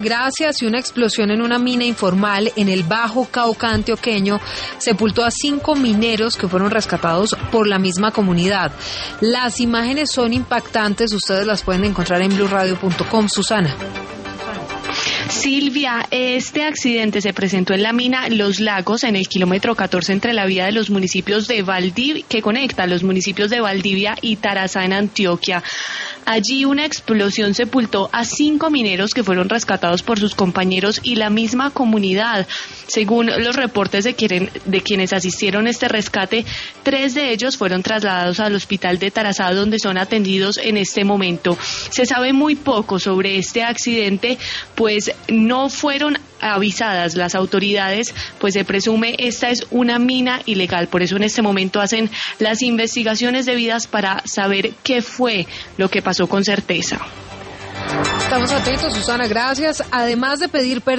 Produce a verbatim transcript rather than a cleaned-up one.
Gracias, y una explosión en una mina informal en el Bajo Cauca antioqueño sepultó a cinco mineros que fueron rescatados por la misma comunidad. Las imágenes son impactantes, ustedes las pueden encontrar en blue radio punto com. Susana. Silvia, este accidente se presentó en la mina Los Lagos, en el kilómetro catorce entre la vía de los municipios de Valdivia, que conecta los municipios de Valdivia y Tarazá en Antioquia. Allí una explosión sepultó a cinco mineros que fueron rescatados por sus compañeros y la misma comunidad. Según los reportes de, quien, de quienes asistieron a este rescate, tres de ellos fueron trasladados al hospital de Tarazá, donde son atendidos en este momento. Se sabe muy poco sobre este accidente, pues no fueron avisadas las autoridades, pues se presume esta es una mina ilegal. Por eso en este momento hacen las investigaciones debidas para saber qué fue lo que pasó con certeza. Estamos atentos, Susana, gracias. Además de pedir perdón